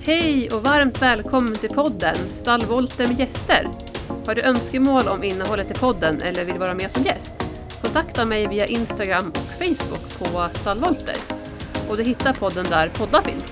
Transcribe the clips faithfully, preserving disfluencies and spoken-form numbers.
Hej och varmt välkommen till podden Stallvolter med gäster. Har du önskemål om innehållet i podden eller vill vara med som gäst? Kontakta mig via Instagram och Facebook på Stallvolter. Och du hittar podden där poddar finns.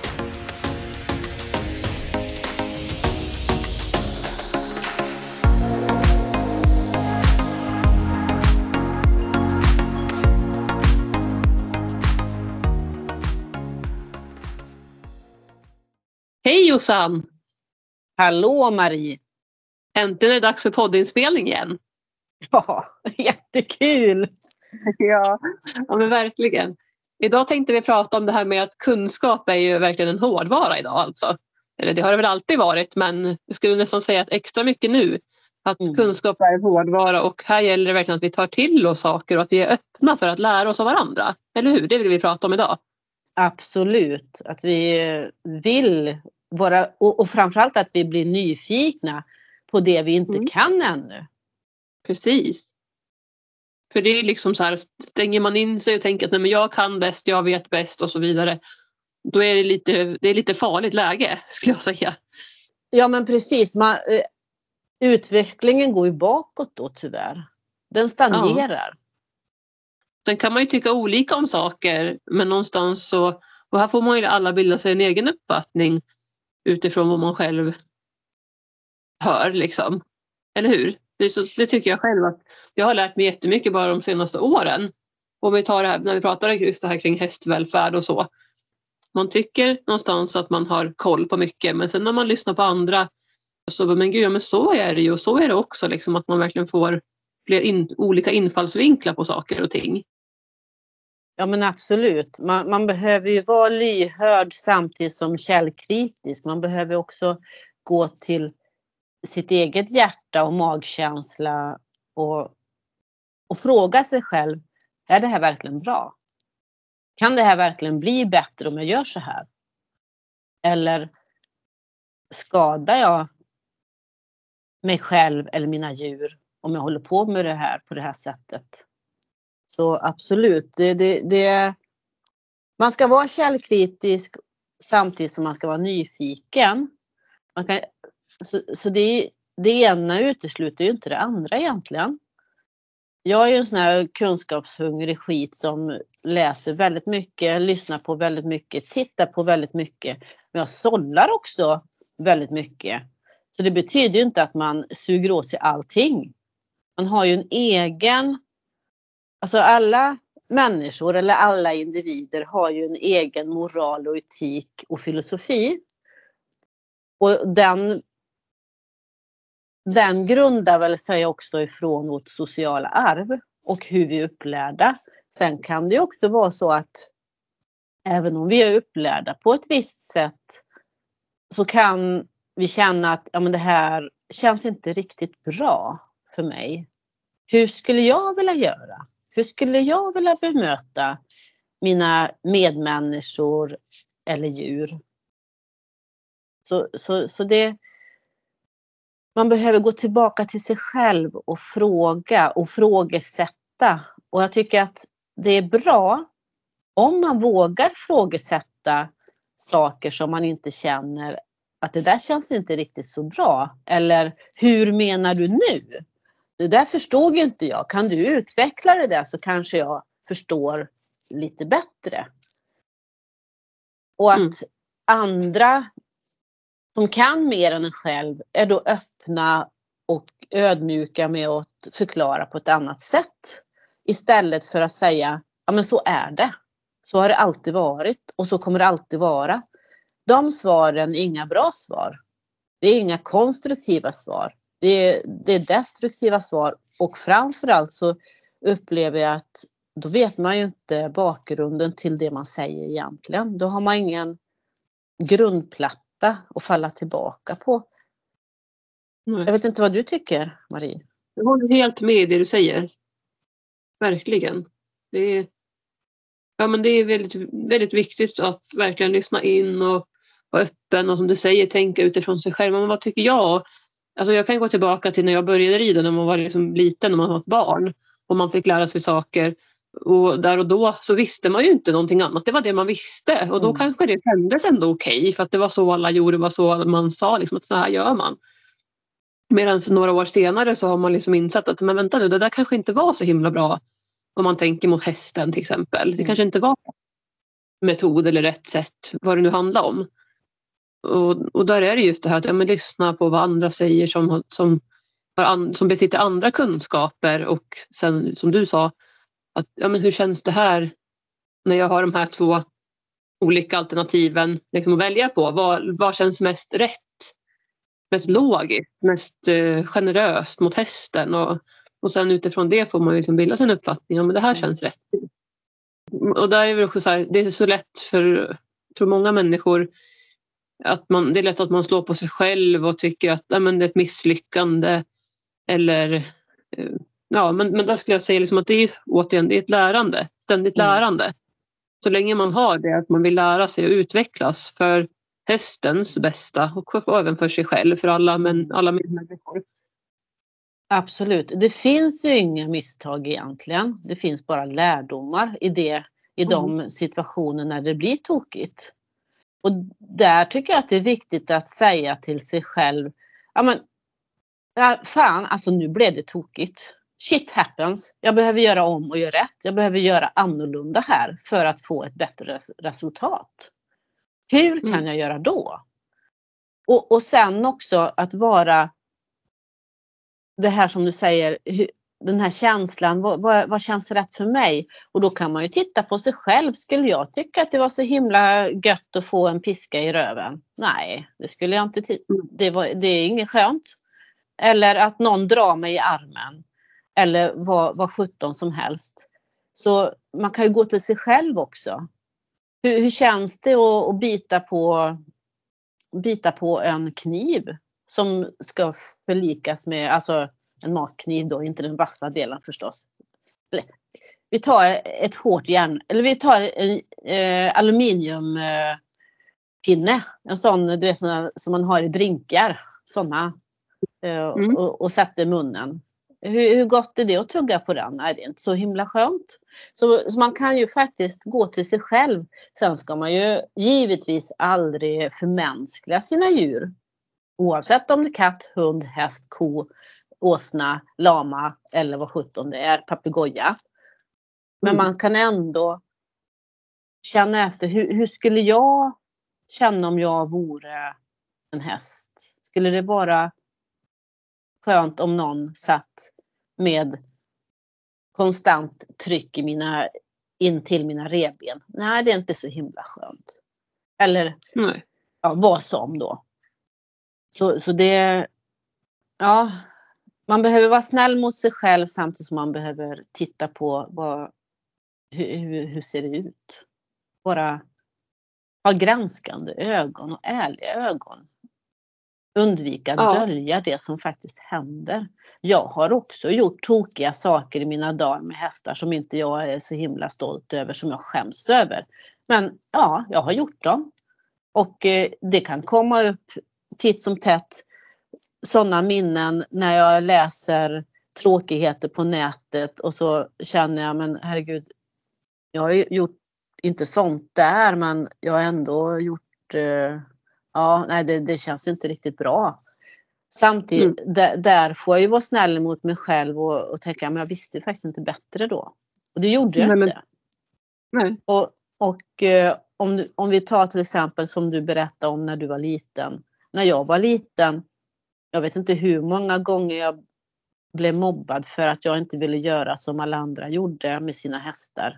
Hej Jossan! Hallå Marie! Äntligen är det dags för poddinspelning igen. Ja, jättekul! Ja, ja men verkligen. Idag tänkte vi prata om det här med att kunskap är ju verkligen en hårdvara idag alltså. Eller det har det väl alltid varit, men jag skulle nästan säga att extra mycket nu. Att mm. kunskap är en hårdvara och här gäller det verkligen att vi tar till oss saker och att vi är öppna för att lära oss av varandra. Eller hur? Det vill vi prata om idag. Absolut, att vi vill vara, och, och framförallt att vi blir nyfikna på det vi inte mm. kan ännu. Precis. För det är liksom så här, stänger man in sig och tänker att nej, men jag kan bäst, jag vet bäst och så vidare. Då är det lite, det är lite farligt läge skulle jag säga. Ja men precis, man, utvecklingen går ju bakåt då tyvärr. Den stagnerar. Ja. Sen kan man ju tycka olika om saker, men någonstans så, och här får man ju alla bilda sig en egen uppfattning utifrån vad man själv hör liksom. Eller hur? Det, så, det tycker jag själv att jag har lärt mig jättemycket bara de senaste åren. Och vi tar det här, när vi pratar just det här kring hästvälfärd och så. Man tycker någonstans att man har koll på mycket, men sen när man lyssnar på andra så, men gud, ja, men så är det ju och så är det också liksom att man verkligen får fler in, olika infallsvinklar på saker och ting. Ja men absolut. Man, man behöver ju vara lyhörd samtidigt som källkritisk. Man behöver också gå till sitt eget hjärta och magkänsla och, och fråga sig själv, är det här verkligen bra? Kan det här verkligen bli bättre om jag gör så här? Eller skadar jag mig själv eller mina djur om jag håller på med det här på det här sättet? Så absolut, det, det, det, man ska vara källkritisk samtidigt som man ska vara nyfiken. Man kan, så så det, det ena utesluter ju inte det andra egentligen. Jag är ju en sån här kunskapshungrig skit som läser väldigt mycket, lyssnar på väldigt mycket, tittar på väldigt mycket. Men jag sållar också väldigt mycket. Så det betyder ju inte att man suger åt sig allting. Man har ju en egen... Alltså alla människor eller alla individer har ju en egen moral och etik och filosofi. Och den, den grundar väl sig också ifrån vårt sociala arv och hur vi är upplärda. Sen kan det ju också vara så att även om vi är upplärda på ett visst sätt så kan vi känna att ja, men det här känns inte riktigt bra för mig. Hur skulle jag vilja göra? Hur skulle jag vilja bemöta mina medmänniskor eller djur? Så, så, så det, man behöver gå tillbaka till sig själv och fråga och frågesätta. Och jag tycker att det är bra om man vågar frågesätta saker som man inte känner att det där känns inte riktigt så bra. Eller hur menar du nu? Det där förstod inte jag. Kan du utveckla det där så kanske jag förstår lite bättre. Och att mm. andra som kan mer än en själv är då öppna och ödmjuka med att förklara på ett annat sätt. Istället för att säga, ja men så är det. Så har det alltid varit och så kommer det alltid vara. De svaren är inga bra svar. Det är inga konstruktiva svar. Det är, det är destruktiva svar och framförallt så upplever jag att då vet man ju inte bakgrunden till det man säger egentligen. Då har man ingen grundplatta att falla tillbaka på. Nej. Jag vet inte vad du tycker, Marie. Jag håller helt med det du säger. Verkligen. Det är, ja, men det är väldigt, väldigt viktigt att verkligen lyssna in och vara öppen och som du säger tänka utifrån sig själv. Men vad tycker jag? Alltså jag kan gå tillbaka till när jag började rida när man var liksom liten, när man var ett barn och man fick lära sig saker. Och där och då så visste man ju inte någonting annat. Det var det man visste. Och då Mm. kanske det kändes ändå okej. Okay, för att det var så alla gjorde. Det var så man sa liksom, att så här gör man. Medan några år senare så har man liksom insett att men vänta nu, det där kanske inte var så himla bra. Om man tänker mot hästen till exempel. Det Mm. kanske inte var metod eller rätt sätt. Vad det nu handlar om. Och, och där är det just det här att ja, men lyssna på vad andra säger som, som, som besitter andra kunskaper. Och sen som du sa. Att, ja, men hur känns det här när jag har de här två olika alternativen liksom att välja på? Vad, vad känns mest rätt? Mest logiskt? Mest eh, generöst mot hästen? Och, och sen utifrån det får man ju liksom bilda sin uppfattning om det här känns rätt. Och där är det också så här, det är så lätt för jag tror många människor att man, det är lätt att man slår på sig själv och tycker att ja, men det är ett misslyckande eller eh, ja, men, men där skulle jag säga liksom att det är återigen det är ett lärande, ständigt Mm. lärande. Så länge man har det att man vill lära sig och utvecklas för hästens bästa och, och även för sig själv, för alla, men, alla människor. Absolut. Det finns ju inga misstag egentligen. Det finns bara lärdomar i, det, i mm. de situationer när det blir tokigt. Och där tycker jag att det är viktigt att säga till sig själv, ja men ja, fan, alltså nu blev det tokigt. Shit happens. Jag behöver göra om och göra rätt. Jag behöver göra annorlunda här för att få ett bättre resultat. Hur kan mm. jag göra då? Och, och sen också att vara det här som du säger, den här känslan, vad, vad, vad känns rätt för mig? Och då kan man ju titta på sig själv. Skulle jag tycka att det var så himla gött att få en piska i röven? Nej, det skulle jag inte. T- det, var, det är inget skönt. Eller att någon drar mig i armen. Eller vad, vad sjutton som helst. Så man kan ju gå till sig själv också. Hur, hur känns det att, att bita, på, bita på en kniv som ska förlikas med, alltså en matkniv då, inte den vassa delen förstås. Vi tar ett hårt järn, eller vi tar en eh, aluminiumpinne. En sån, du vet, såna, som man har i drinkar. Såna. Eh, mm. och, och sätter i munnen. Hur, hur gott är det att tugga på den? Nej, det är inte så himla skönt. Så, så man kan ju faktiskt gå till sig själv. Sen ska man ju givetvis aldrig förmänskliga sina djur. Oavsett om det är katt, hund, häst, ko, åsna, lama eller vad sjutton det är, papegoja. Men mm. man kan ändå känna efter, hur, hur skulle jag känna om jag vore en häst? Skulle det vara skönt om någon satt med konstant tryck i mina, in till mina revben? Nej, det är inte så himla skönt. Eller Nej. Ja, vad som då. Så, så det, ja, man behöver vara snäll mot sig själv samtidigt som man behöver titta på vad, hur, hur ser det ut. Bara ha granskande ögon och ärliga ögon. Undvika att ja. dölja det som faktiskt händer. Jag har också gjort tokiga saker i mina dagar med hästar som inte jag är så himla stolt över, som jag skäms över. Men ja, jag har gjort dem. Och eh, det kan komma upp titt som tätt sådana minnen när jag läser tråkigheter på nätet och så känner jag, men herregud, jag har gjort inte sånt där, men jag har ändå gjort eh, ja, nej det, det känns inte riktigt bra. Samtidigt, mm. där, där får jag ju vara snäll mot mig själv och, och tänka, men jag visste faktiskt inte bättre då. Och det gjorde jag nej, inte. Men... Nej. Och, och eh, om, du, om vi tar till exempel som du berättade om när du var liten. När jag var liten, jag vet inte hur många gånger jag blev mobbad för att jag inte ville göra som alla andra gjorde med sina hästar.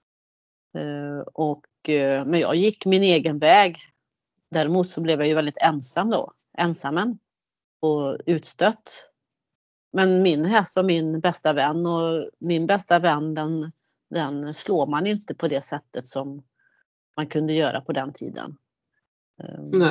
Uh, och, uh, men jag gick min egen väg. Däremot så blev jag ju väldigt ensam då. Ensammen. Och utstött. Men min häst var min bästa vän. Och min bästa vän den, den slår man inte på det sättet som man kunde göra på den tiden. Um, Nej.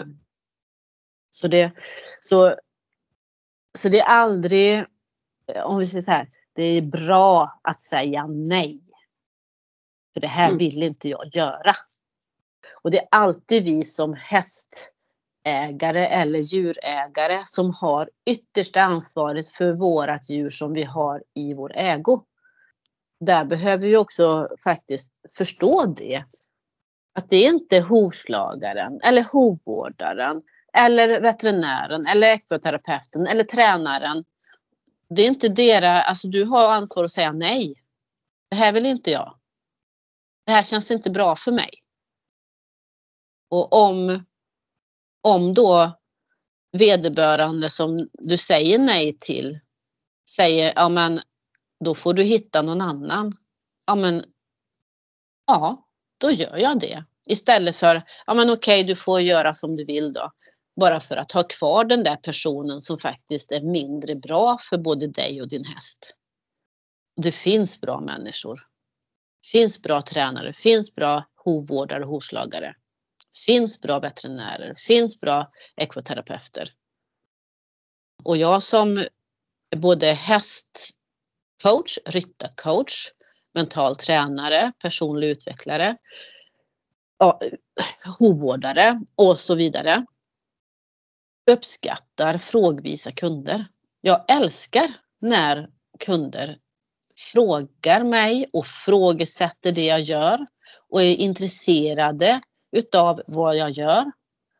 Så det, så, så det är aldrig, om vi säger så här, det är bra att säga nej. För det här mm. vill inte jag göra. Och det är alltid vi som hästägare eller djurägare som har yttersta ansvaret för vårat djur som vi har i vår ägo. där behöver vi också faktiskt förstå det. Att det är inte hovslagaren eller hovvårdaren eller veterinären eller ekoterapeuten eller tränaren. Det är inte deras, alltså du har ansvar att säga nej. Det här vill inte jag. Det här känns inte bra för mig. Och om, om då vederbörande som du säger nej till säger, ja men då får du hitta någon annan. Ja men, ja, då gör jag det. Istället för, ja men okej, du får göra som du vill då. Bara för att ha kvar den där personen som faktiskt är mindre bra för både dig och din häst. Det finns bra människor. Finns bra tränare, finns bra hovvårdare och hovslagare. Finns bra veterinärer, finns bra ekoterapeuter. Och jag som både hästcoach, ryttarcoach, mental tränare, personlig utvecklare, ja, hovvårdare och så vidare uppskattar frågvisa kunder. Jag älskar när kunder frågar mig och frågesätter det jag gör och är intresserade utav vad jag gör.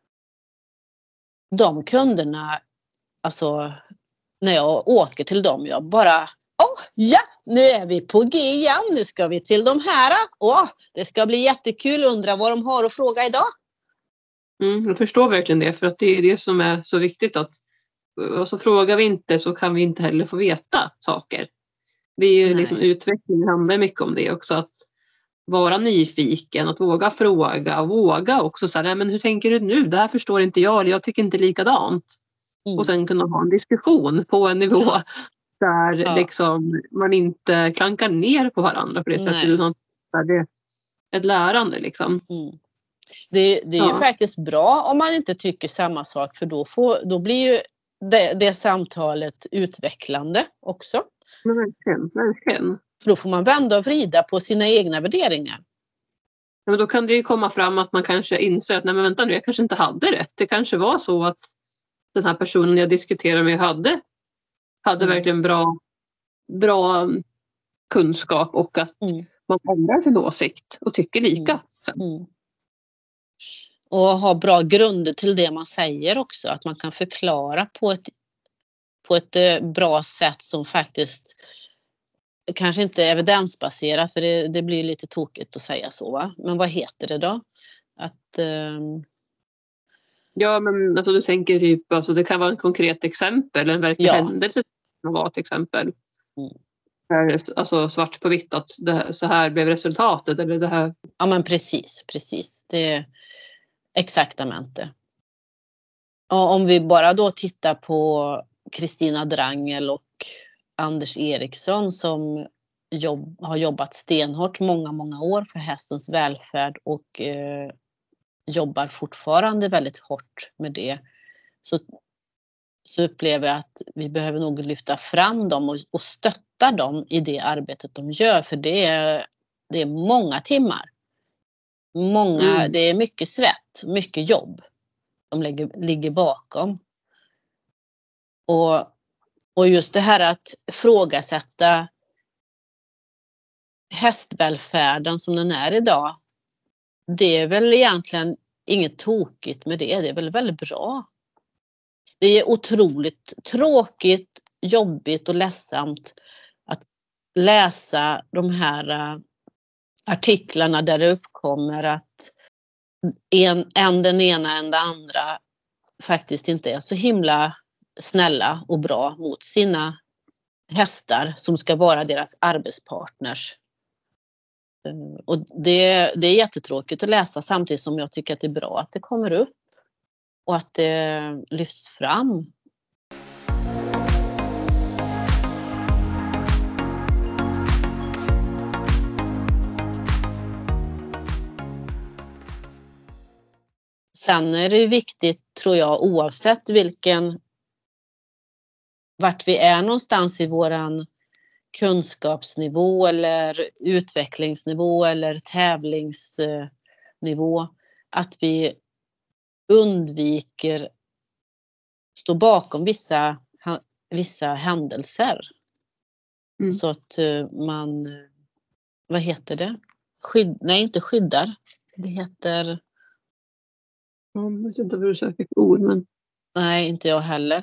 De kunderna, alltså när jag åker till dem, jag bara, åh ja, nu är vi på G igen, nu ska vi till de här. Åh, det ska bli jättekul, undra vad de har att fråga idag. Mm, jag förstår verkligen det, för att det är det som är så viktigt, att och så frågar vi inte så kan vi inte heller få veta saker. Det är ju liksom utveckling, det handlar mycket om det också, att vara nyfiken, att våga fråga och våga också så här, men hur tänker du nu? Det här förstår inte jag, eller jag tycker inte likadant. Mm. Och sen kunna ha en diskussion på en nivå där ja. liksom man inte klankar ner på varandra på det sättet, utan det är ett lärande liksom. Mm. Det, det är ja. ju faktiskt bra om man inte tycker samma sak, för då, får, då blir ju det, det samtalet utvecklande också. Men verkligen, verkligen. För då får man vända och vrida på sina egna värderingar. Ja, men då kan det ju komma fram att man kanske inser att nej men vänta nu, jag kanske inte hade rätt. Det kanske var så att den här personen jag diskuterade med hade, hade mm. verkligen bra, bra kunskap, och att mm. man ändrar sin åsikt och tycker lika. Mm. Mm. Och ha bra grunder till det man säger också. Att man kan förklara på ett, på ett bra sätt som faktiskt kanske inte är evidensbaserat, för det, det blir lite tokigt att säga så, va? Men vad heter det då? Att, um... Ja, men alltså, du tänker typ, alltså, det kan vara en konkret exempel, en verklig ja. händelse kan vara ett exempel. Mm. Alltså svart på vitt att det, så här blev resultatet, eller det här. Ja men precis, precis. Det är exaktamente. Och om vi bara då tittar på Kristina Drangel och Anders Eriksson som jobb, har jobbat stenhårt många, många år för hästens välfärd och eh, jobbar fortfarande väldigt hårt med det. Så, så upplever jag att vi behöver nog lyfta fram dem och, och stötta dem i det arbetet de gör. För det är, det är många timmar. Många, mm. Det är mycket svett, mycket jobb de lägger, ligger bakom. Och Och just det här att frågasätta hästvälfärden som den är idag. Det är väl egentligen inget tokigt med det. Det är väl väldigt bra. Det är otroligt tråkigt, jobbigt och ledsamt att läsa de här artiklarna där det uppkommer att en, en den ena än den andra faktiskt inte är så himla snälla och bra mot sina hästar som ska vara deras arbetspartners. Och det, det är jättetråkigt att läsa, samtidigt som jag tycker att det är bra att det kommer upp och att det lyfts fram. Sen är det viktigt, tror jag, oavsett vilken vart vi är någonstans i våran kunskapsnivå eller utvecklingsnivå eller tävlingsnivå, att vi undviker stå bakom vissa, vissa händelser. Mm. Så att man vad heter det? Skydd, nej, inte skyddar. Det heter... Jag vet inte vad du söker för ord, men... Nej, inte jag heller.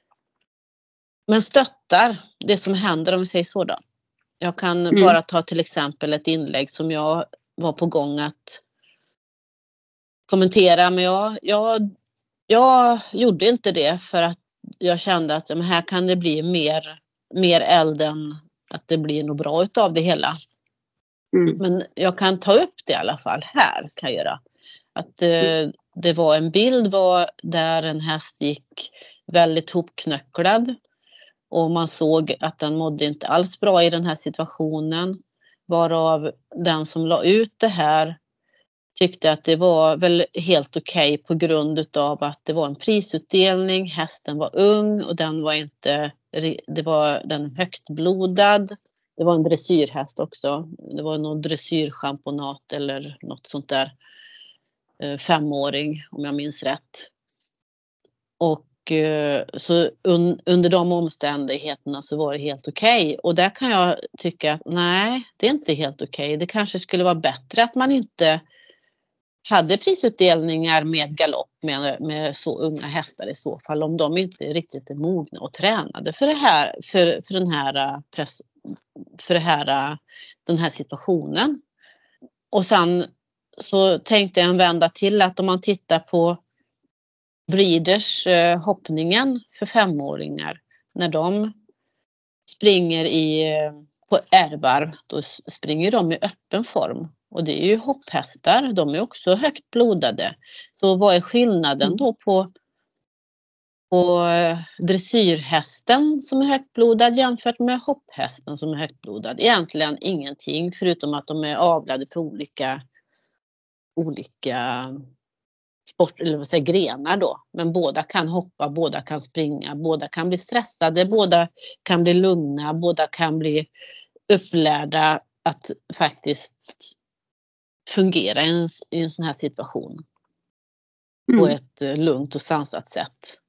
Men stöttar det som händer, om vi säger så då. Jag kan mm. bara ta till exempel ett inlägg som jag var på gång att kommentera. Men jag, jag, jag gjorde inte det för att jag kände att men här kan det bli mer, mer eld än att det blir något bra utav det hela. Mm. Men jag kan ta upp det i alla fall. Här kan jag göra. Att eh, det var en bild var där en häst gick väldigt hopknöcklad. Och man såg att den mådde inte alls bra i den här situationen. Varav den som la ut det här tyckte att det var väl helt okej okay på grund utav att det var en prisutdelning. Hästen var ung och den var inte, det var den högtblodad. Det var en dressyrhäst också. Det var någon dressyrchampionat eller något sånt där. Femåring om jag minns rätt. Och så un, under de omständigheterna så var det helt okej. Okay. Och där kan jag tycka att nej, det är inte helt okej. Okay. Det kanske skulle vara bättre att man inte hade prisutdelningar med galopp med, med så unga hästar i så fall. Om de inte riktigt är mogna och tränade för det här, för, för den här press, för det här, den här situationen. Och sen så tänkte jag en vända till att om man tittar på breeders eh, hoppningen för femåringar. När de springer i, på ärvarv, då springer de i öppen form. Och det är ju hopphästar, de är också högt blodade. Så vad är skillnaden då på, på dressyrhästen som är högt blodad jämfört med hopphästen som är högt blodad? Egentligen ingenting förutom att de är avlade för olika, olika sport, eller vad säger, grenar då. Men båda kan hoppa, båda kan springa, båda kan bli stressade, båda kan bli lugna, båda kan bli upplärda att faktiskt fungera i en, i en sån här situation. Mm. På ett lugnt och sansat sätt.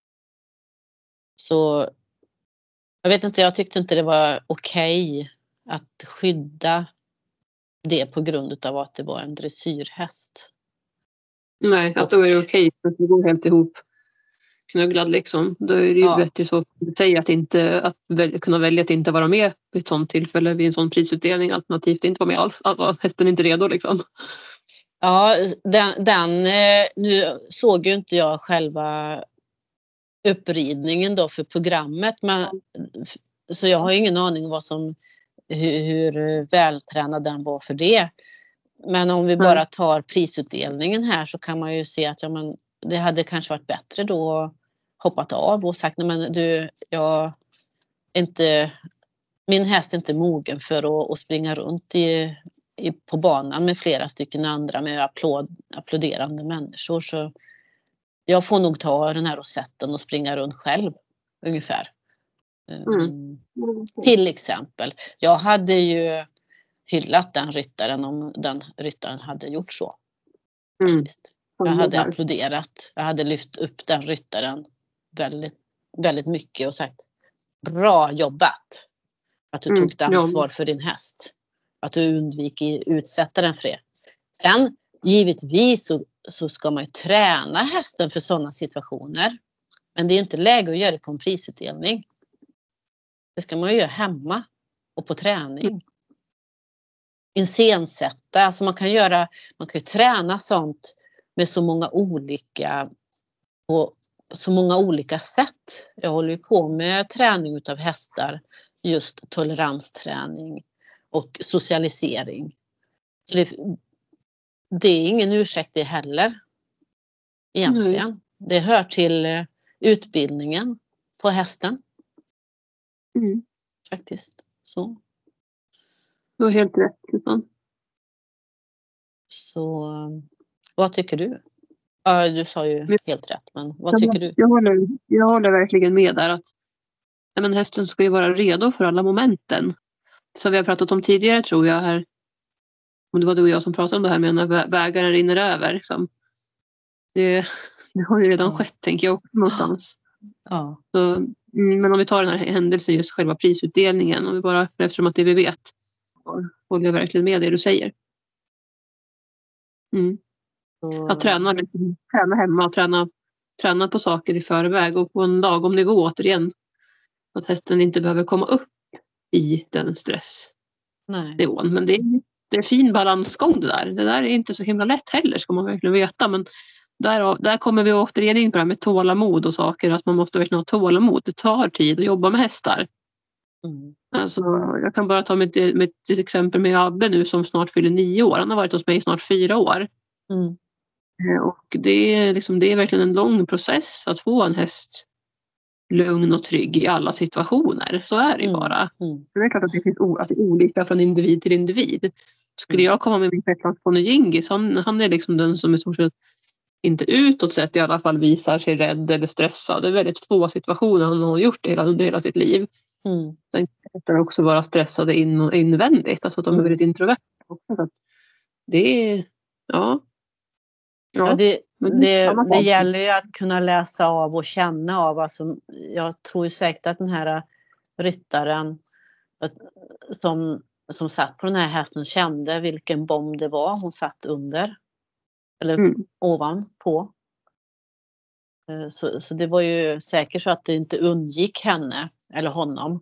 Så jag vet inte, jag tyckte inte det var okej att skydda det på grund av att det var en dressyrhäst. Nej, att då är det okej för att det går helt ihop knögglad liksom. Då är det ju ja. bättre så att säga att inte att väl, kunna välja att inte vara med vid ett sånt tillfälle vid en sån prisutdelning, alternativt inte vara med alls. Alltså att hästen är inte redo liksom. Ja, den, den nu såg ju inte jag själva uppridningen då för programmet, men så jag har ingen aning vad som hur, hur vältränad den var för det. Men om vi bara tar prisutdelningen här så kan man ju se att ja, men det hade kanske varit bättre då hoppat av och sagt nej men du, jag inte, min häst är inte mogen för att, att springa runt i, i, på banan med flera stycken andra med applåd, applåderande människor, så jag får nog ta den här rosetten och springa runt själv ungefär. Mm. Mm. Till exempel. Jag hade ju hyllat den ryttaren om den ryttaren hade gjort så. Mm. Jag hade applåderat. Jag hade lyft upp den ryttaren väldigt, väldigt mycket och sagt bra jobbat. Att du mm. tog ett ansvar för din häst. Att du undviker utsätta den för det. Sen givetvis så, så ska man ju träna hästen för sådana situationer. Men det är inte läge att göra det på en prisutdelning. Det ska man ju göra hemma och på träning. Mm. Iscensätta, alltså man kan göra, man kan ju träna sånt med så många olika på så många olika sätt. Jag håller ju på med träning utav hästar, just toleransträning och socialisering. Så det, det är ingen ursäkt det heller egentligen. Mm. Det hör till utbildningen på hästen. Mm. Faktiskt så. Du har helt rätt. Liksom. Så vad tycker du? Ja, du sa ju men, helt rätt, men vad jag, tycker du? Jag håller, jag håller verkligen med där att ja, men hästen ska ju vara redo för alla momenten. Som vi har pratat om tidigare tror jag här. Om det var du och jag som pratade om det här med när vägaren rinner över. Liksom. Det, det har ju redan ja. skett tänker jag också någonstans. Ja. Så, men om vi tar den här händelsen, just själva prisutdelningen. Om vi bara, eftersom att det vi vet. håller jag verkligen med det du säger. Mm. Jag tränar, liksom, tränar hemma och tränar, tränar på saker i förväg och på en lagom nivå återigen. Att hästen inte behöver komma upp i den stressnivån. Nej. Men det är, det är fin balansgång det där. Det där är inte så himla lätt heller, ska man verkligen veta. Men där, där kommer vi återigen in på det här med tålamod och saker. Att man måste verkligen ha tålamod. Det tar tid att jobba med hästar. Mm. Alltså, jag kan bara ta mitt, mitt exempel med Abbe nu som snart fyller nio år. Han har varit hos mig i snart fyra år. Mm. Och det är, liksom, det är verkligen en lång process att få en häst lugn och trygg i alla situationer. Så är det ju bara. Mm. Mm. Det är klart att det finns o- att det är olika från individ till individ. Skulle Mm. jag komma med min shetlandsponny Gingis, han, han är liksom den som i stort sett inte utåt sett i alla fall visar sig rädd eller stressad. Det är väldigt få situationer han har gjort det hela, under hela sitt liv. Mm. Sen kan det också vara stressade in och invändigt. Alltså att de är Mm. väldigt introverta också. Så att det är, ja. Ja, det, men det, samma det sak. gäller ju att kunna läsa av och känna av. Alltså, jag tror ju säkert att den här ryttaren att, som, som satt på den här hästen kände vilken bomb det var hon satt under. Eller Mm. ovanpå. Eh, Så, så det var ju säkert så att det inte undgick henne eller honom.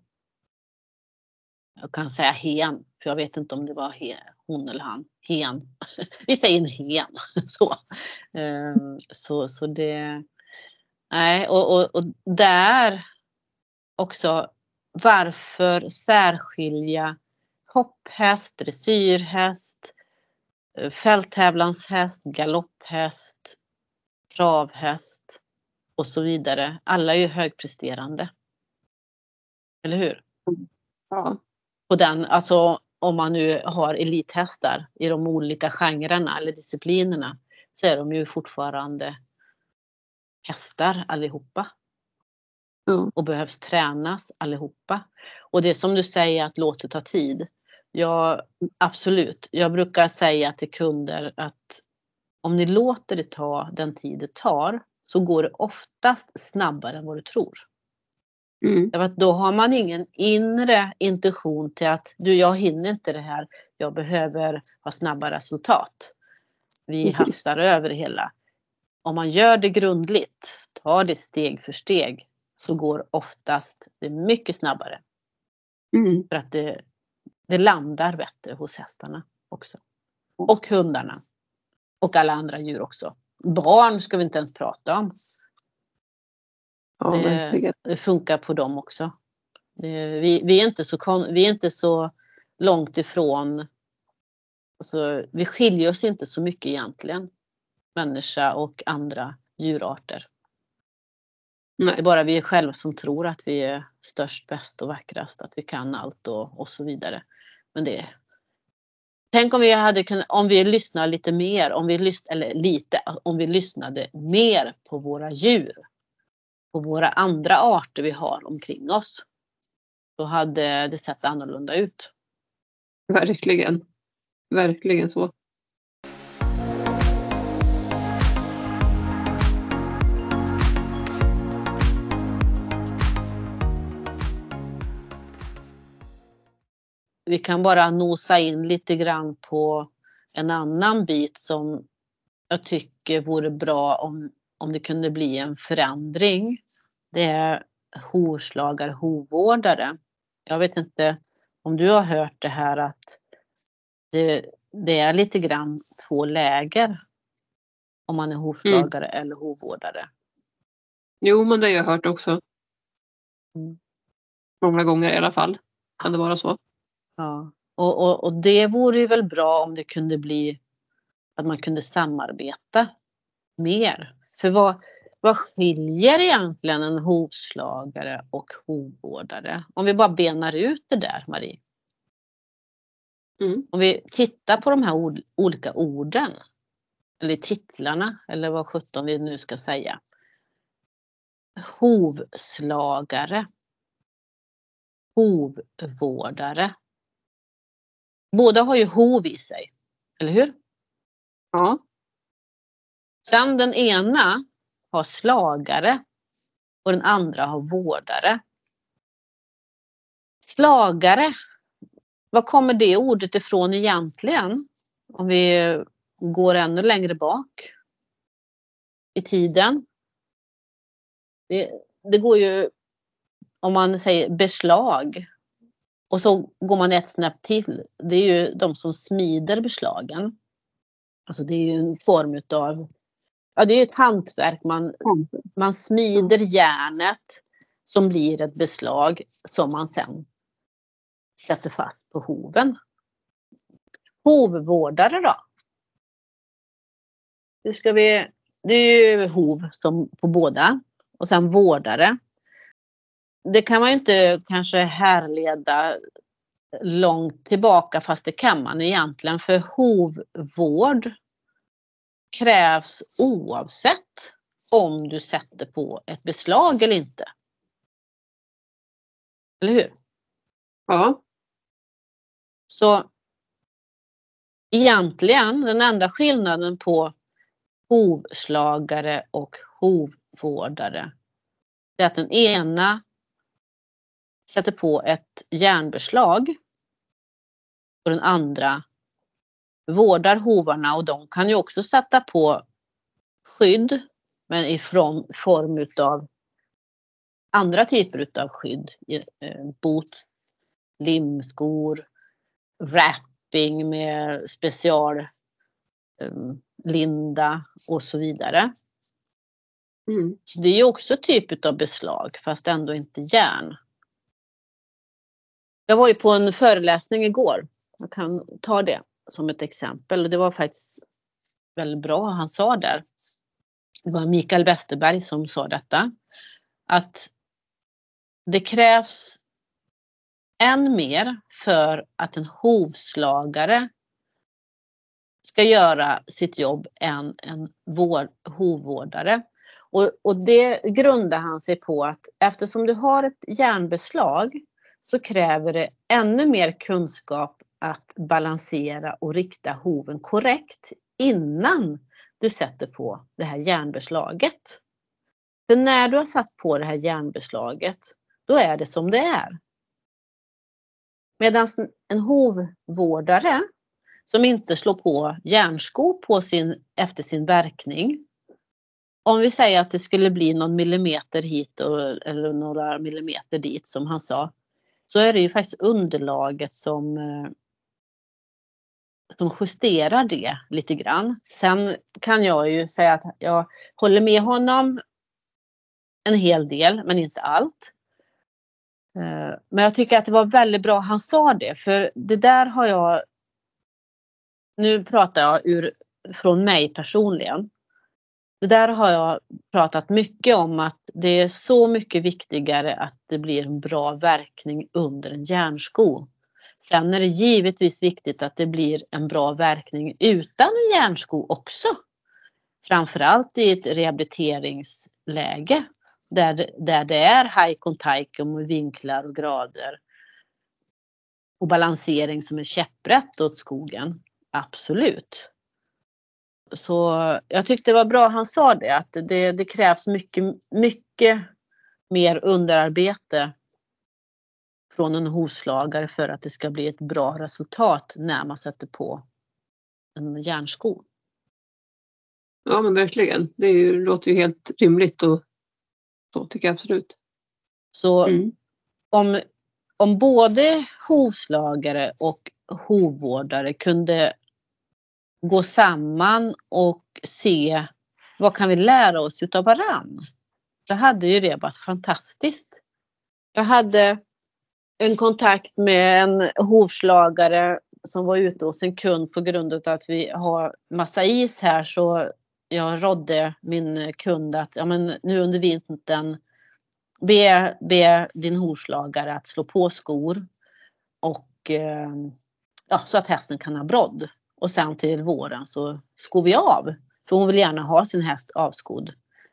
Jag kan säga hen, för jag vet inte om det var hen, hon eller han. Hen. Vi säger en hen. Så, Ehm, så, så det... Nej, och, och, och där också, varför särskilja hopphäst, dressyrhäst, eh, fälttävlanshäst, galopphäst, travhäst och så vidare. Alla är ju högpresterande. Eller hur? Ja. På den, alltså om man nu har elithästar i de olika genrerna eller disciplinerna, så är de ju fortfarande hästar allihopa. Ja. Och behövs tränas allihopa. Och det som du säger att låt det ta tid. Ja, absolut. Jag brukar säga till kunder att om ni låter det ta den tid det tar, så går det oftast snabbare än vad du tror. Mm. Därför att då har man ingen inre intention till att du, jag hinner inte det här. Jag behöver ha snabba resultat. Vi Precis. hastar över det hela. Om man gör det grundligt, tar det steg för steg, så går oftast det mycket snabbare. Mm. För att det, det landar bättre hos hästarna också. Och hundarna. Och alla andra djur också. Barn ska vi inte ens prata om. Ja, Det, verkligen. det funkar på dem också. Det, vi, vi, är inte så kon, vi är inte så långt ifrån. Alltså, vi skiljer oss inte så mycket egentligen. Människa och andra djurarter. Nej. Det är bara vi själva som tror att vi är störst, bäst och vackrast. Att vi kan allt och, och så vidare. Men det är... Tänk om vi hade kunnat, om vi lyssnade lite mer, om vi lyssnade, eller lite, om vi lyssnade mer på våra djur. På våra andra arter vi har omkring oss. Då hade det sett annorlunda ut. Verkligen. Verkligen så. Vi kan bara nosa in lite grann på en annan bit som jag tycker vore bra om, om det kunde bli en förändring. Det är hovslagare, hovvårdare. Jag vet inte om du har hört det här att det, det är lite grann två läger om man är hovslagare mm. eller hovvårdare. Jo, men det har jag hört också. Mm. Många gånger i alla fall. Kan det vara så? Ja, och, och, och det vore ju väl bra om det kunde bli att man kunde samarbeta mer. För vad, vad skiljer egentligen en hovslagare och hovvårdare? Om vi bara benar ut det där, Marie. Mm. Om vi tittar på de här ord, olika orden. Eller titlarna, eller vad sjutton vi nu ska säga. Hovslagare. Hovvårdare. Båda har ju hov i sig, eller hur? Ja. Sen den ena har slagare och den andra har vårdare. Slagare, var kommer det ordet ifrån egentligen? Om vi går ännu längre bak i tiden. Det, det går ju, om man säger beslag, och så går man ett snäpp till. Det är ju de som smider beslagen. Alltså det är ju en form utav, ja det är ett hantverk. Man, man smider järnet som blir ett beslag som man sen sätter fast på hoven. Hovvårdare då? Nu ska vi, det är ju hov som på båda. Och sen vårdare. Det kan man ju inte kanske härleda långt tillbaka, fast det kan man egentligen. För hovvård krävs oavsett om du sätter på ett beslag eller inte. Eller hur? Ja. Så egentligen den enda skillnaden på hovslagare och hovvårdare är att den ena sätter på ett järnbeslag och den andra vårdar hovarna, och de kan ju också sätta på skydd, men i form utav andra typer utav skydd. Bot, limskor, wrapping med special um, linda och så vidare. Mm. Så det är ju också typ av beslag, fast ändå inte järn. Jag var ju på en föreläsning igår. Jag kan ta det som ett exempel. Och det var faktiskt väldigt bra han sa där. Det var Mikael Westerberg som sa detta. Att det krävs än mer för att en hovslagare ska göra sitt jobb än en hovvårdare. Och, och det grundar han sig på att eftersom du har ett järnbeslag så kräver det ännu mer kunskap att balansera och rikta hoven korrekt innan du sätter på det här järnbeslaget. För när du har satt på det här järnbeslaget, då är det som det är. Medan en hovvårdare som inte slår på järnsko på sin, efter sin verkning. Om vi säger att det skulle bli någon millimeter hit och, eller några millimeter dit som han sa. Så är det ju faktiskt underlaget som, som justerar det lite grann. Sen kan jag ju säga att jag håller med honom en hel del, men inte allt. Men jag tycker att det var väldigt bra han sa det. För det där har jag, nu pratar jag ur, från mig personligen. Det där har jag pratat mycket om, att det är så mycket viktigare att det blir en bra verkning under en järnsko. Sen är det givetvis viktigt att det blir en bra verkning utan en järnsko också. Framförallt i ett rehabiliteringsläge där det, där det är high contact och vinklar och grader. Och balansering som är käpprätt åt skogen. Absolut. Så jag tyckte det var bra han sa det, att det, det krävs mycket, mycket mer underarbete från en hovslagare för att det ska bli ett bra resultat när man sätter på en järnsko. Ja, men verkligen. Det är ju, låter ju helt rimligt, och så tycker jag absolut. Så mm. om, om både hovslagare och hovvårdare kunde gå samman och se vad kan vi lära oss utav varann, så hade ju det varit fantastiskt. Jag hade en kontakt med en hovslagare som var ute hos en kund på grund av att vi har massa is här, så jag rådde min kund att ja, men nu under vintern be, be din hovslagare att slå på skor och eh, ja, så att hästen kan ha brodd. Och sen till våren så skor vi av. För hon vill gärna ha sin häst avskodd.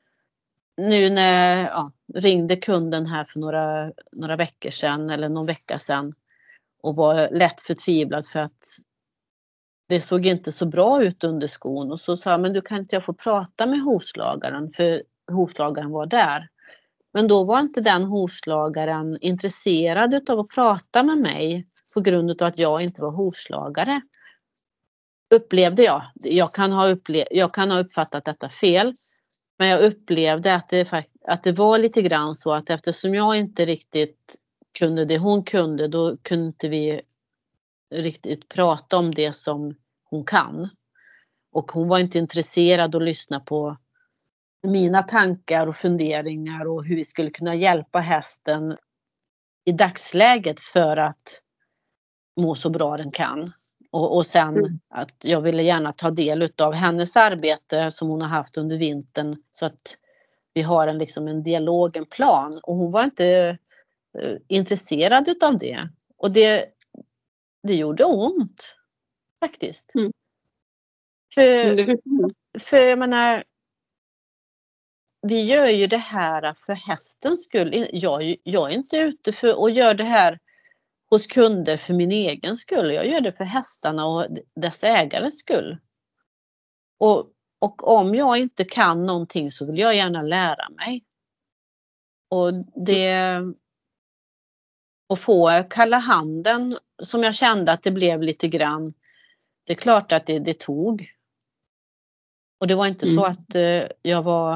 Nu när ja, ringde kunden här för några, några veckor sedan eller någon vecka sedan. Och var lätt förtvivlad för att det såg inte så bra ut under skon. Och så sa jag, men du kan inte jag få prata med hovslagaren, för hovslagaren var där. Men då var inte den hovslagaren intresserad av att prata med mig. på grund av att jag inte var hovslagare. Upplevde jag. Jag kan ha, upple- jag kan ha uppfattat detta fel. Men jag upplevde att det, att det var lite grann så att eftersom jag inte riktigt kunde det hon kunde, då kunde inte vi riktigt prata om det som hon kan. Och hon var inte intresserad att lyssna på mina tankar och funderingar och hur vi skulle kunna hjälpa hästen i dagsläget för att må så bra den kan. Och, och sen mm. att jag ville gärna ta del av hennes arbete som hon har haft under vintern så att vi har en, liksom en dialog, en plan. Och hon var inte uh, intresserad utav det. Och det, det gjorde ont faktiskt. Mm. För, mm. för jag menar, vi gör ju det här för hästens skull. Jag, jag är inte ute för att göra det här hos kunder för min egen skull. Jag gör det för hästarna och dess ägares skull. Och, och om jag inte kan någonting så vill jag gärna lära mig. Och det... Och få kalla handen som jag kände att det blev lite grann. Det är klart att det, det tog. Och det var inte mm. så att uh, jag var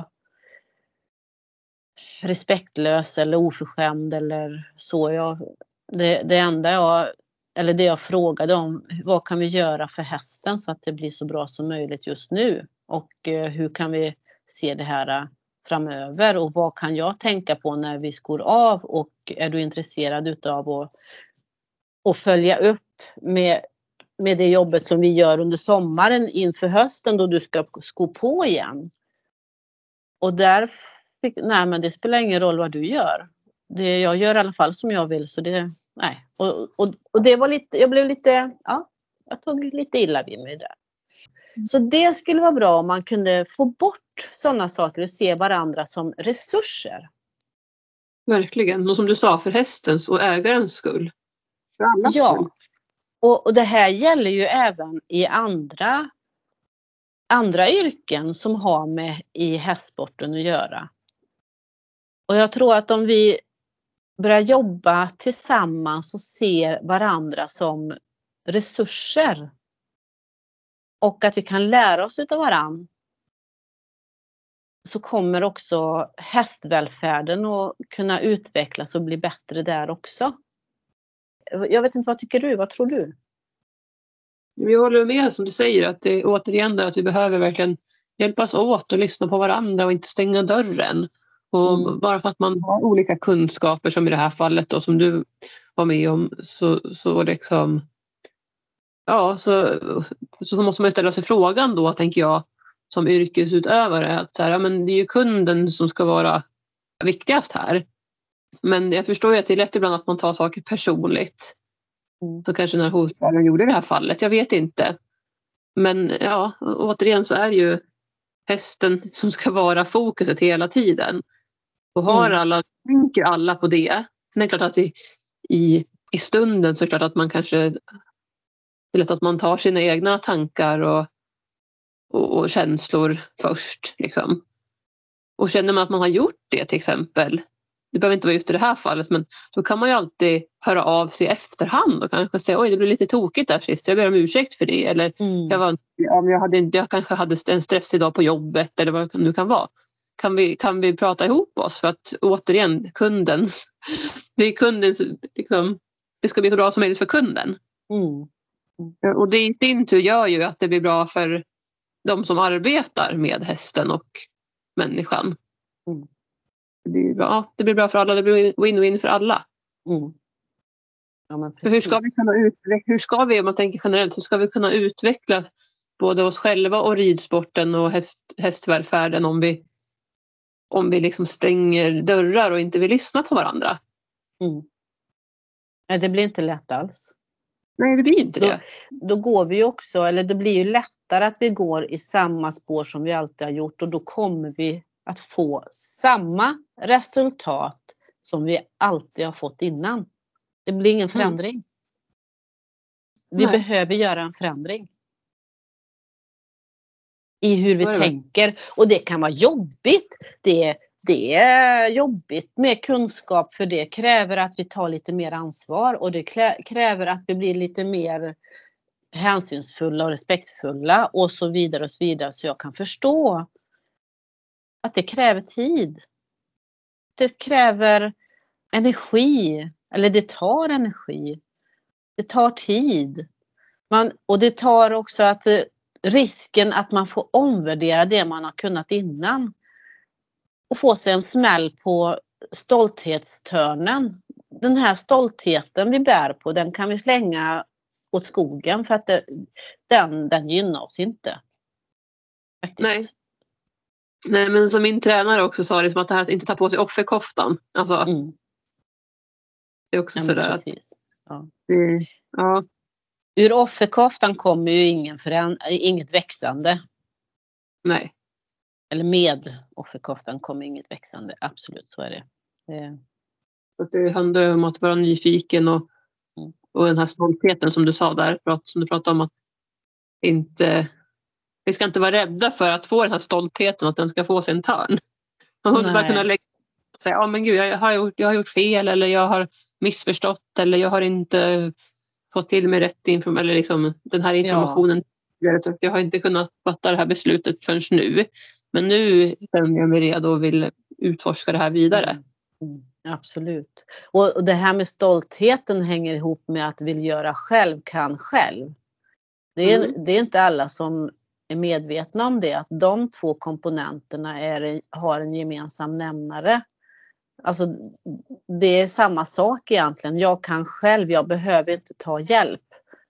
respektlös eller oförskämd eller så. Jag, det, det enda jag, eller det jag frågade om, vad kan vi göra för hästen så att det blir så bra som möjligt just nu? Och uh, hur kan vi se det här uh, framöver? Och vad kan jag tänka på när vi skor av? Och är du intresserad utav att, att följa upp med, med det jobbet som vi gör under sommaren inför hösten då du ska sko på igen? Och där fick, nej men det spelar ingen roll vad du gör. Det, jag gör i alla fall som jag vill så det, nej. Och, och, och det var lite, jag blev lite, ja, jag tog lite illa vid mig där. Så det skulle vara bra om man kunde få bort sådana saker och se varandra som resurser. Verkligen, och som du sa, för hästens och ägarens skull. För alla ja, skull. Och, och det här gäller ju även i andra, andra yrken som har med i hästsporten att göra. Och jag tror att om vi börjar jobba tillsammans och ser varandra som resurser och att vi kan lära oss utav varandra så kommer också hästvälfärden att kunna utvecklas och bli bättre där också. Jag vet inte, vad tycker du? Vad tror du? Jag håller med som du säger att det återigen där att vi behöver verkligen hjälpas åt och lyssna på varandra och inte stänga dörren. Och mm. bara för att man har olika kunskaper som i det här fallet då, som du var med om så, så liksom ja så, så måste man ställa sig frågan då tänker jag som yrkesutövare att så här, ja, men det är ju kunden som ska vara viktigast här. Men jag förstår ju att det är lätt ibland att man tar saker personligt. Mm. Så kanske när hovslagaren gjorde det här fallet, jag vet inte. Men ja, återigen så är ju hästen som ska vara fokuset hela tiden. Och har mm. alla, tänker alla på det. Sen är det klart att i, i, i stunden så är det klart att man kanske det är lätt att man tar sina egna tankar och, och, och känslor först. Liksom. Och känner man att man har gjort det till exempel. Det behöver inte vara just i det här fallet, men då kan man ju alltid höra av sig i efterhand och kanske säga oj det blev lite tokigt där sist, jag ber om ursäkt för det. Eller mm. jag, var, om jag, hade, jag kanske hade en stress idag på jobbet eller vad det nu kan vara. Kan vi, kan vi prata ihop oss för att återigen kunden, det är kundens, liksom, det ska bli så bra som möjligt för kunden. Mm. Mm. Och det i sin tur gör ju att det blir bra för de som arbetar med hästen och människan. Mm. Det blir, bra. det blir bra för alla, det blir win-win för alla. Mm. Ja, men precis. Hur ska vi kunna utveckla, hur ska vi, om man tänker generellt, hur ska vi kunna utveckla både oss själva och ridsporten och häst, hästvälfärden om vi, om vi liksom stänger dörrar och inte vill lyssna på varandra? Mm. Nej, det blir inte lätt alls. Nej, det blir inte det. Då, då går vi också, eller det blir ju lättare att vi går i samma spår som vi alltid har gjort och då kommer vi att få samma resultat som vi alltid har fått innan. Det blir ingen förändring. Mm. Vi Nej. behöver göra en förändring. I hur vi tänker. Och det kan vara jobbigt. Det, det är jobbigt med kunskap, för det kräver att vi tar lite mer ansvar och det kräver att vi blir lite mer hänsynsfulla och respektfulla och så vidare och så vidare. Så jag kan förstå att det kräver tid. Det kräver energi, eller det tar energi. Det tar tid. Man, och det tar också att risken att man får omvärdera det man har kunnat innan. Och få sig en smäll på stolthetstörnen. Den här stoltheten vi bär på, den kan vi slänga åt skogen för att det, den, den gynnar oss inte. Faktiskt. Nej. Nej, men som min tränare också sa, det som att det här att inte ta på sig offerkoftan. Alltså, mm. Det är också ja, sådär att... Ja. Mm, ja. Ur offerkoftan kommer ju ingen föränd- inget växande. Nej. Eller med offerkoftan kommer inget växande. Absolut, så är det. det... Det handlar om att vara nyfiken och, mm. och den här stoltheten som du sa där. Som du pratade om att inte... Vi ska inte vara rädda för att få den här stoltheten, att den ska få sin törn. Man måste bara kunna lägga och säga, ja men gud, jag har, gjort, jag har gjort fel, eller jag har missförstått, eller jag har inte fått till mig rätt information, eller liksom den här informationen. Ja. Jag har inte kunnat fatta det här beslutet förrän nu. Men nu känner jag mig redo och vill utforska det här vidare. Mm. Mm, absolut. Och, och det här med stoltheten hänger ihop med att vill göra själv kan själv. Det är, mm. det är inte alla som är medvetna om det, att de två komponenterna är, har en gemensam nämnare. Alltså det är samma sak egentligen. Jag kan själv, jag behöver inte ta hjälp.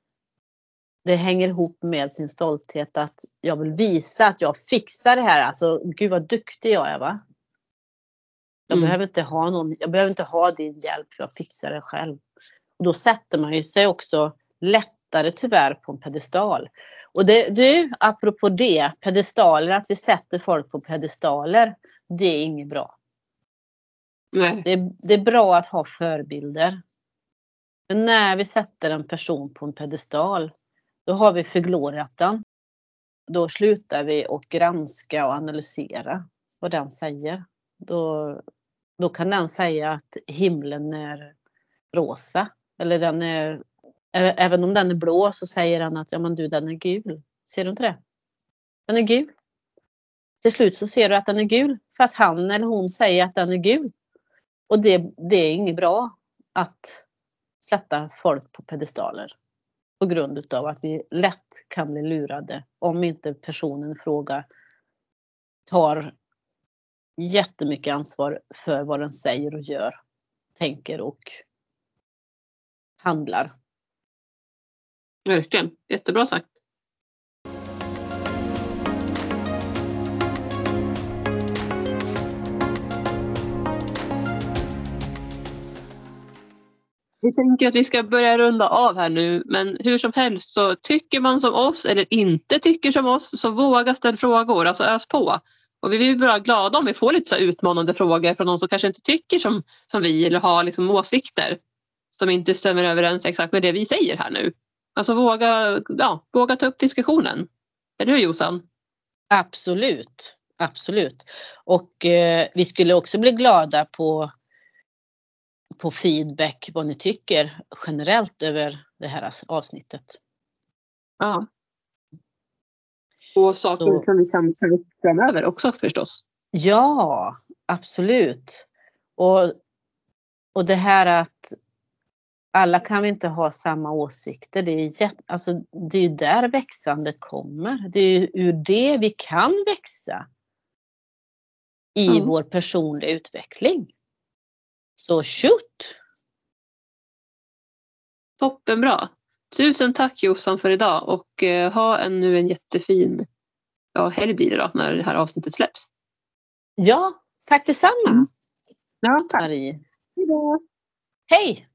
Det hänger ihop med sin stolthet, att jag vill visa att jag fixar det här. Alltså gud vad duktig jag är, va? Jag, mm. behöver inte ha någon, jag behöver inte ha din hjälp, för jag fixar det själv. Och då sätter man ju sig också lättare tyvärr på en pedestal. Och det, du, apropå det, pedestaler, att vi sätter folk på pedestaler, det är inget bra. Nej. Det, det är bra att ha förebilder. Men när vi sätter en person på en pedestal, då har vi förgloriat den. Då slutar vi att granska och analysera vad den säger. Då, då kan den säga att himlen är rosa. Eller den är, även om den är blå så säger den att ja, men du, den är gul. Ser du inte det? Den är gul. Till slut så ser du att den är gul. För att han eller hon säger att den är gul. Och det, det är inget bra att sätta folk på pedestaler. På grund av att vi lätt kan bli lurade. Om inte personen i fråga tar jättemycket ansvar för vad den säger och gör. Tänker och handlar. Verkligen. Jättebra sagt. Vi tänker att vi ska börja runda av här nu, men hur som helst så tycker man som oss eller inte tycker som oss, så våga ställa frågor, alltså ös på. Och vi blir bara glada om vi får lite så utmanande frågor från någon som kanske inte tycker som, som vi, eller har liksom åsikter som inte stämmer överens exakt med det vi säger här nu. Alltså våga, ja, våga ta upp diskussionen. Är du, Jossan? Absolut, absolut. Och eh, vi skulle också bli glada på på feedback, vad ni tycker generellt över det här avsnittet. Ja. Och saker så, som vi kan ta upp framöver också förstås. Ja, absolut. Och, och det här att alla kan vi inte ha samma åsikter. Det är, jätt, alltså, det är ju där växandet kommer. Det är ju ur det vi kan växa i mm. vår personliga utveckling. Så shoot! Toppenbra. Tusen tack Jossan för idag och eh, ha en, nu en jättefin ja, helg blir det då när det här avsnittet släpps. Ja, tack detsamma. Mm. Ja, tack. Marie. Hejdå. Hej!